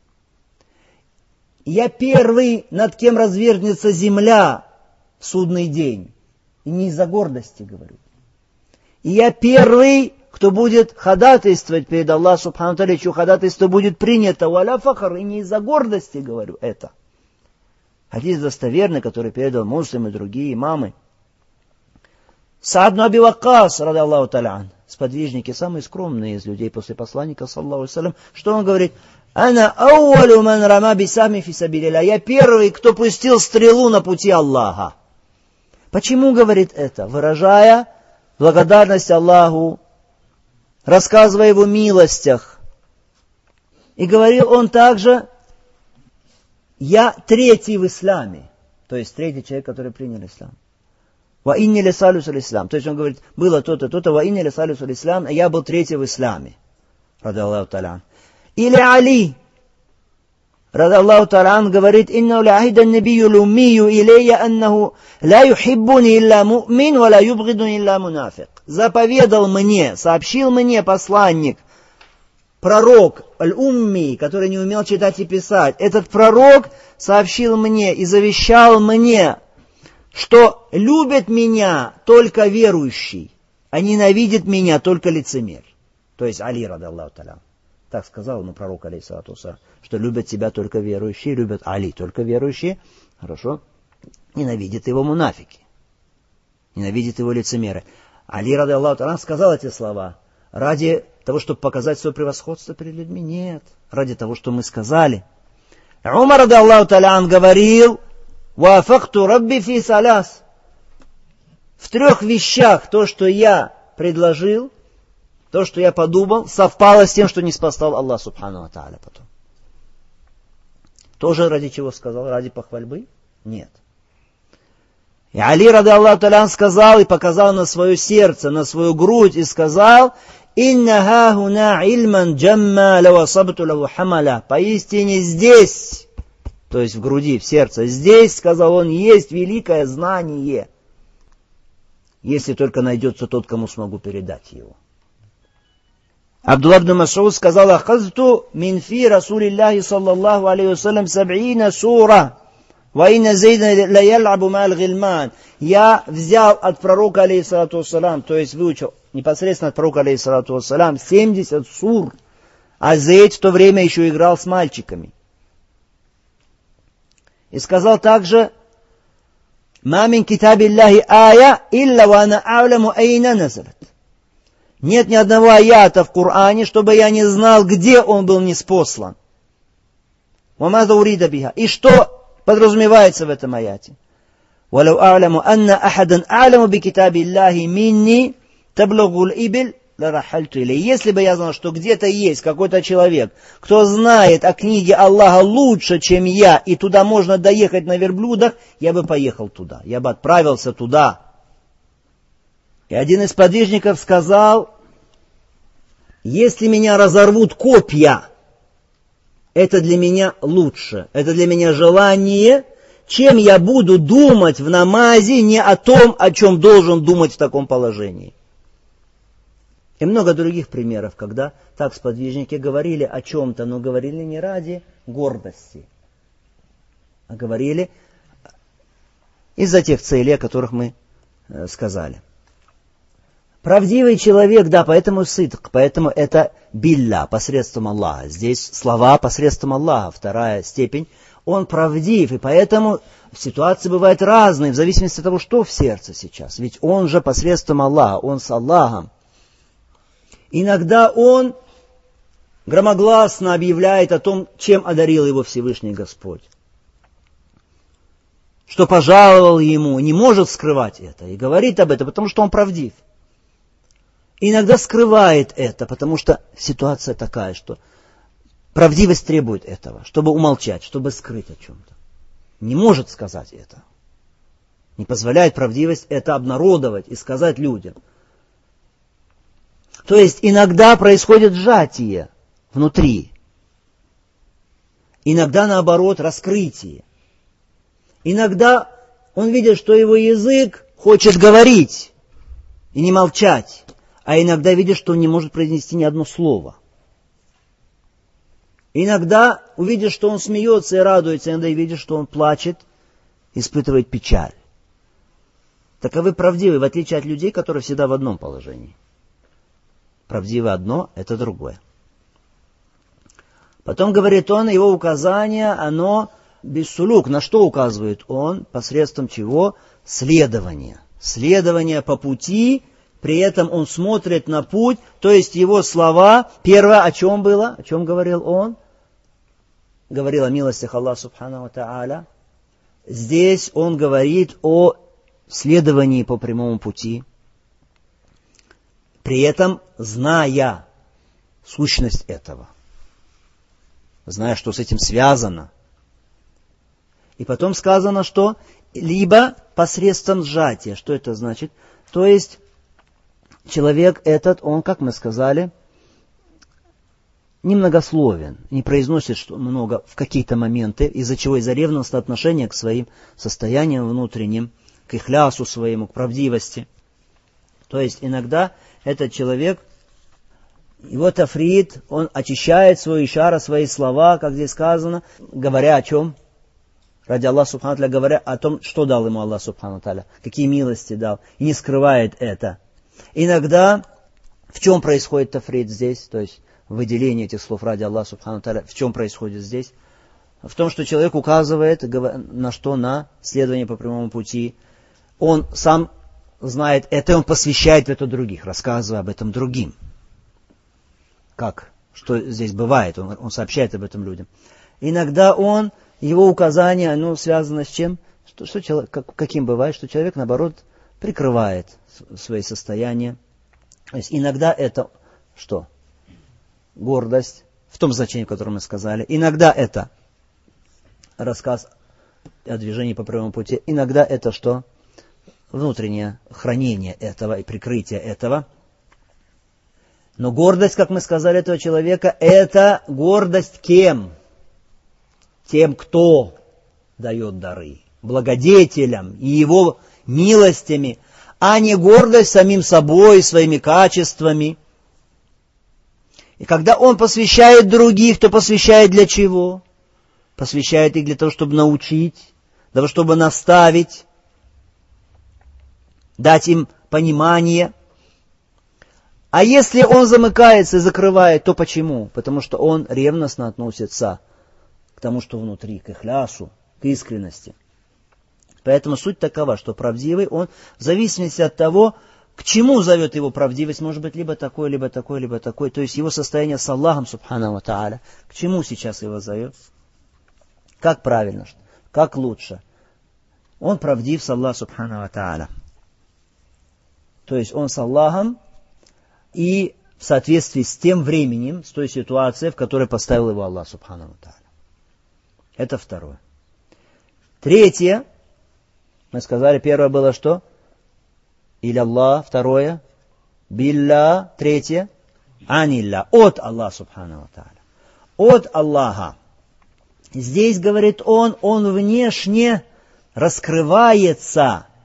Я первый, над кем развернется земля в судный день. И не из-за гордости, говорю. И я первый, кто будет ходатайствовать перед Аллахом Субхану Тааля, чье ходатайство будет принято. Валя фахр, и не из-за гордости, говорю, это. Хадис достоверный, который передал Муслим и другие имамы. Саад ибн Аби Ваккас, ради Аллаху Тааля, сподвижники, самые скромные из людей после посланника, саллаллаху алейхи ва саллям, что он говорит? «Ана ауалю ман рама бисами фи сабилилля». Я первый, кто пустил стрелу на пути Аллаха. Почему говорит это? Выражая благодарность Аллаху, рассказывая его милостях. И говорил он также, я третий в исламе. То есть третий человек, который принял ислам. Ва инни лисалюс аль-ислам. То есть он говорит, было то-то, то-то, ва инни лисалюс аль-ислам, а я был третий в исламе. Ради Аллаху Тааля. Или Али, ради Аллаху Тааля, говорит, инна ляхида набию луммию илейя аннаху ла юхиббуни илля му'мин, ва ла юбгидуни илля мунафик. Заповедал мне, сообщил мне посланник, пророк аль-умми, который не умел читать и писать. Этот пророк сообщил мне и завещал мне, что любит меня только верующий, а ненавидит меня только лицемер. То есть Али, ради Аллаху та'аля. Так сказал ему пророк, алейхиссалату вассалям, что любят тебя только верующие, любят Али только верующие. Хорошо. Ненавидят его мунафики. Ненавидят его лицемеры. Али, ради Аллаху та'аля, сказал эти слова ради того, чтобы показать свое превосходство перед людьми? Нет. Ради того, что мы сказали. Умар, ради Аллаху та'аля, говорил: «Вафакту рабби фи саляс». В 3 вещах то, что я предложил, то, что я подумал, совпало с тем, что не спасал Аллах субхану ва тааля потом. Тоже ради чего сказал? Ради похвальбы? Нет. И Али, ради Аллаху та'аля, сказал и показал на свое сердце, на свою грудь, и сказал: «Инна хахуна ильман джамма лавасабту лаву хамаля». Поистине здесь, то есть в груди, в сердце, здесь, сказал он, есть великое знание, если только найдется тот, кому смогу передать его. Абдуллах ибн Мас'уд сказал: «Ахазту мин фи Расулиллахи саллаллаху алейхи вассалям 70 сура, ва инна Зейда ла ял'абу ма'аль гильман». Я взял от пророка, алейхиссалату вассалям, то есть выучил непосредственно от пророка, алейхиссалату вассалям, 70 сур, а Зейд в то время еще играл с мальчиками. И сказал также: «Ма мин китабиллахи ая, илля ва ана а'ламу айна назалат». Нет ни одного аята в Коране, чтобы я не знал, где он был ниспослан. И что подразумевается в этом аяте? وَلَوْ أَعْلَمُ أَنَّ أَحَدًا أَعْلَمُ بِكِتَابِ اللَّهِ مِنِّي تَبْلُغُ الْإِبِلِ لَرَحَلْتُ إِلَيْهِ. Если бы я знал, что где-то есть какой-то человек, кто знает о книге Аллаха лучше, чем я, и туда можно доехать на верблюдах, я бы поехал туда, я бы отправился туда. И один из подвижников сказал: «Если меня разорвут копья, это для меня лучше, это для меня желание, чем я буду думать в намазе не о том, о чем должен думать в таком положении». И много других примеров, когда так сподвижники говорили о чем-то, но говорили не ради гордости, а говорили из-за тех целей, о которых мы сказали. Правдивый человек, да, поэтому сидк, поэтому это билля, посредством Аллаха. Здесь слова посредством Аллаха, 2 степень. Он правдив, и поэтому ситуации бывают разные, в зависимости от того, что в сердце сейчас. Ведь он же посредством Аллаха, он с Аллахом. Иногда он громогласно объявляет о том, чем одарил его Всевышний Господь. Что пожаловал ему, не может скрывать это, и говорит об этом, потому что он правдив. Иногда скрывает это, потому что ситуация такая, что правдивость требует этого, чтобы умолчать, чтобы скрыть о чем-то. Не может сказать это. Не позволяет правдивость это обнародовать и сказать людям. То есть иногда происходит сжатие внутри. Иногда, наоборот, раскрытие. Иногда он видит, что его язык хочет говорить и не молчать. А иногда видит, что он не может произнести ни одно слово. Иногда увидишь, что он смеется и радуется, иногда видишь, что он плачет, испытывает печаль. Таковы правдивые, в отличие от людей, которые всегда в одном положении. Правдивое одно, это другое. Потом, говорит он, его указание, оно биссулук. На что указывает он? Посредством чего? Следование. Следование по пути. При этом он смотрит на путь, то есть его слова, первое, о чем было, о чем говорил он? Говорил о милостях Аллаха субхану ва тааля. Здесь он говорит о следовании по прямому пути, при этом зная сущность этого, зная, что с этим связано. И потом сказано, что либо посредством сжатия. Что это значит? То есть человек этот, он, как мы сказали, немногословен, не произносит много в какие-то моменты, из-за чего? Из-за ревностного отношения к своим состояниям внутренним, к ихлясу своему, к правдивости. То есть иногда этот человек, его тафрид, он очищает свой ишара, свои слова, как здесь сказано, говоря о чем? Ради Аллаха субхану ва тааля, говоря о том, что дал ему Аллах субхану ва тааля, какие милости дал, и не скрывает это. Иногда, в чем происходит тафрид здесь, то есть выделение этих слов ради Аллаха Субхану Тааля, в чем происходит здесь? В том, что человек указывает на что? На следование по прямому пути. Он сам знает это, и он посвящает это других, рассказывая об этом другим. Как? Что здесь бывает? Он сообщает об этом людям. Иногда его указания, связано с чем? Что человек, каким бывает, что человек, наоборот, прикрывает свои состояния. То есть иногда это что? Гордость, в том значении, в котором мы сказали. Иногда это рассказ о движении по прямому пути. Иногда это что? Внутреннее хранение этого и прикрытие этого. Но гордость, как мы сказали, этого человека, это гордость кем? Тем, кто дает дары. Благодетелям и его милостями, а не гордость самим собой, своими качествами. И когда он посвящает других, то посвящает для чего? Посвящает их для того, чтобы научить, для того, чтобы наставить, дать им понимание. А если он замыкается и закрывает, то почему? Потому что он ревностно относится к тому, что внутри, к ихлясу, к искренности. Поэтому суть такова, что правдивый, он в зависимости от того, к чему зовет его правдивость, может быть, либо такой, либо такой, либо такой. То есть его состояние с Аллахом, субхану ва тааля. К чему сейчас его зовет? Как правильно, как лучше? Он правдив с Аллахом, субхану ва тааля. То есть он с Аллахом и в соответствии с тем временем, с той ситуацией, в которой поставил его Аллах, субхану ва тааля. Это второе. Третье. Мы сказали, первое было что? Или Аллах, второе. Билля, третье. Анилля, от Аллаха, субхану ва тааля. От Аллаха. Здесь, говорит он внешне раскрывается,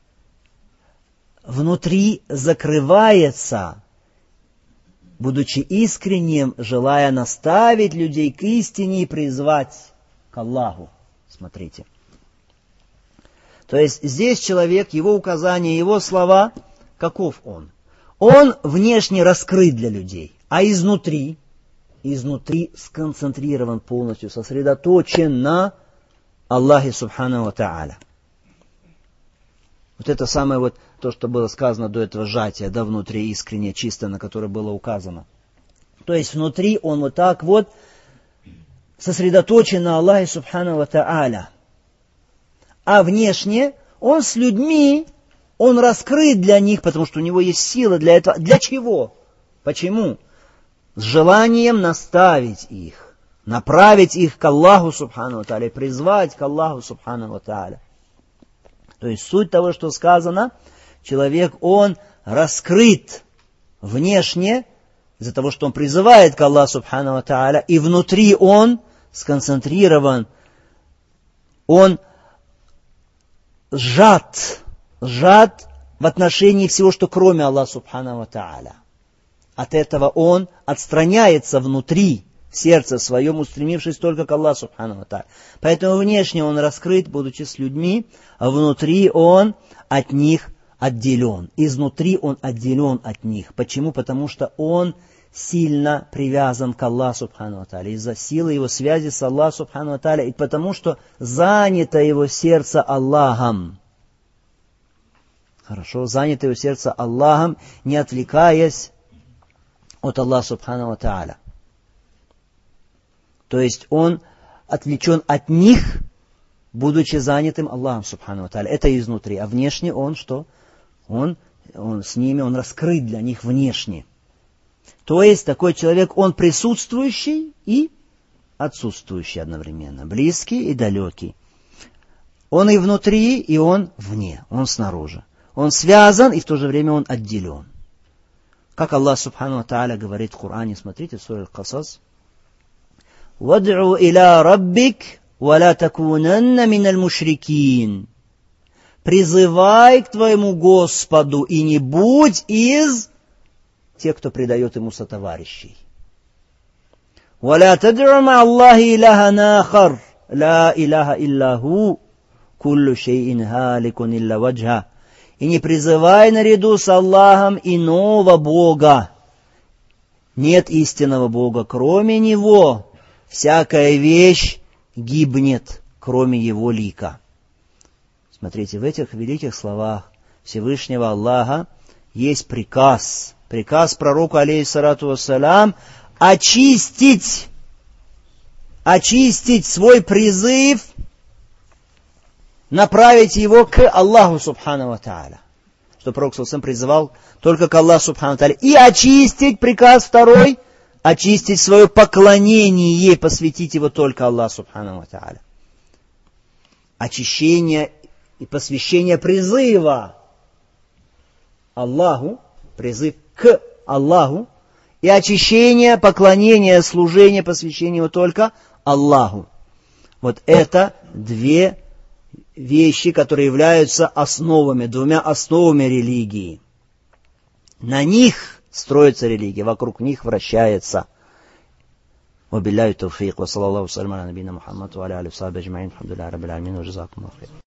внутри закрывается, будучи искренним, желая наставить людей к истине и призвать к Аллаху. Смотрите. То есть здесь человек, его указания, его слова, каков он? Он внешне раскрыт для людей, а изнутри сконцентрирован полностью, сосредоточен на Аллахе Субхану ва Тааля. Вот это самое то, что было сказано до этого сжатия, внутри искренне, чисто, на которое было указано. То есть внутри он сосредоточен на Аллахе Субхану ва Тааля. А внешне он с людьми, он раскрыт для них, потому что у него есть сила для этого. Для чего? Почему? С желанием наставить их, направить их к Аллаху Субхану ва Тааля, призвать к Аллаху Субхану ва Тааля. То есть суть того, что сказано, человек, он раскрыт внешне, из-за того, что он призывает к Аллаху Субхану ва Тааля, и внутри он сконцентрирован, он сжат в отношении всего, что кроме Аллаха Субхану ва Тааля. От этого он отстраняется внутри, в сердце своем, устремившись только к Аллаху Субхану ва Тааля. Поэтому внешне он раскрыт, будучи с людьми, а внутри он от них отделен. Изнутри он отделен от них. Почему? Потому что он сильно привязан к Аллаху Субхану ва Тааля. Из-за силы его связи с Аллахом Субхану ва Тааля. И потому что занято его сердце Аллахом. Хорошо, занято его сердце Аллахом, не отвлекаясь от Аллаха Субхану ва Тааля. То есть он отвлечен от них, будучи занятым Аллахом Субхану ва Тааля. Это изнутри. А внешне он что? Он с ними, он раскрыт для них внешне. То есть такой человек, он присутствующий и отсутствующий одновременно. Близкий и далекий. Он и внутри, и он вне. Он снаружи. Он связан, и в то же время он отделен. Как Аллах Субхану ва Тааля говорит в Коране, смотрите, в суре Аль-Касас. «Вад'у иля раббик, ва ла такунанна миналь мушрикин». Призывай к твоему Господу, и не будь из тех, кто предает ему сотоварищей. «Ва ла тад'у ма Аллахи илахан ахар, ла илаха илля ху, куллу шейин халикун илля ваджха». и не призывай наряду с Аллахом иного Бога. Нет истинного Бога, кроме Него. Всякая вещь гибнет, кроме Его лика. Смотрите, в этих великих словах Всевышнего Аллаха есть приказ пророку, алейхиссалату вассалям, очистить свой призыв, направить его к Аллаху субхану ва тааля. Что пророк сам призывал только к Аллаху субхану ва тааля. И очистить, приказ второй, очистить свое поклонение, посвятить его только Аллаху субхану ва тааля. Очищение и посвящение призыва Аллаху, призыв к Аллаху, и очищение, поклонение, служение, посвящение его только Аллаху. Вот это две вещи, которые являются двумя основами религии. На них строится религия, вокруг них вращается. وبالله التوفيق وصلى الله وسلم على نبينا محمد وعلى آله وصحبه أجمعين الحمد لله رب العالمين وجزاكم الله خير.